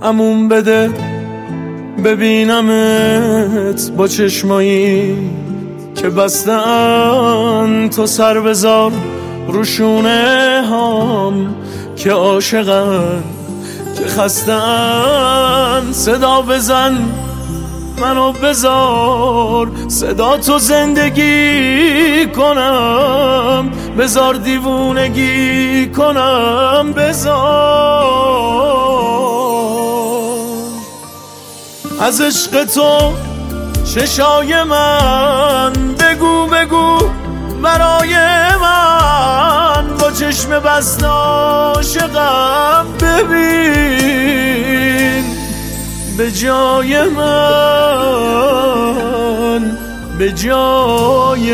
امون بده ببینمت با چشمایی که بستن، تو سر بذار روشونه هام که عاشقن که خستن. صدا بزن منو بذار صدا تو زندگی کنم، بذار دیوونگی کنم، بذار از عشق تو چشای من بگو بگو برای من، با چشم بسته عاشقم ببین به جای من، به جای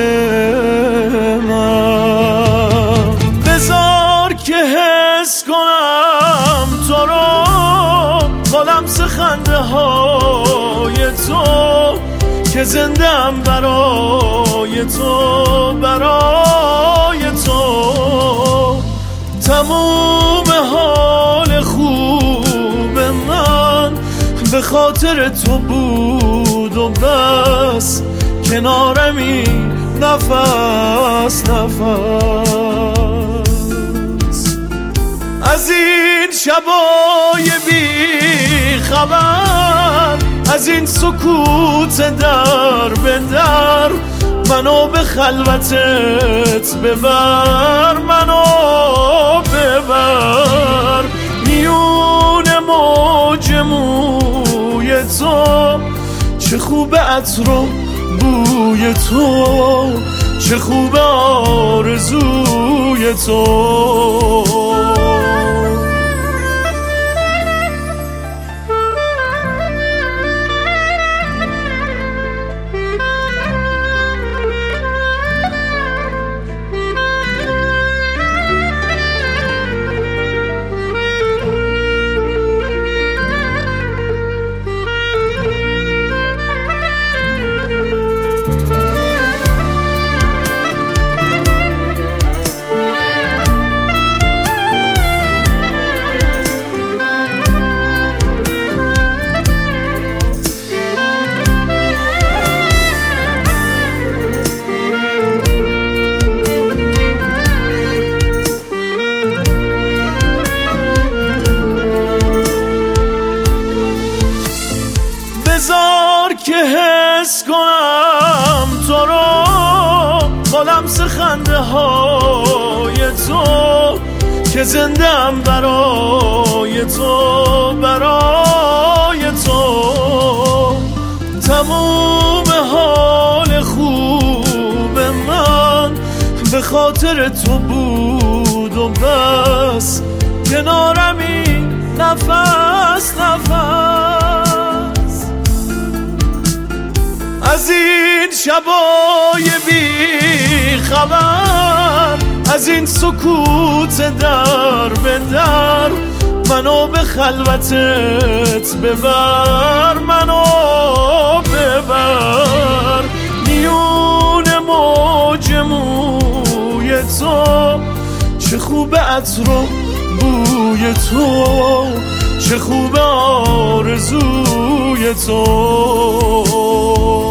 من. بذار که حس کنم تو رو با لمس خنده های تو که زندم برای تو، برای تو. تموم حال خوب من به خاطر تو بود و بس، کنارمی نفس نفس. از این شبای بی خبر، از این سکوت در به در، منو به خلوتت ببر، منو ببر. میون موج موی تو چه خوب عطر و بوی تو، چه خوب آرزوی تو. بذار که حس کنم تو رو با لمس خنده های تو که زندم برای تو، برای تو. تموم حال خوب من به خاطر تو بود و بس، کنارمی نفس نفس. از این شبای بی خبر، از این سکوت در به در، منو به خلوتت ببر، منو ببر. میون موج موی تو چه خوب عطر و بوی تو، چه خوب آرزوی تو.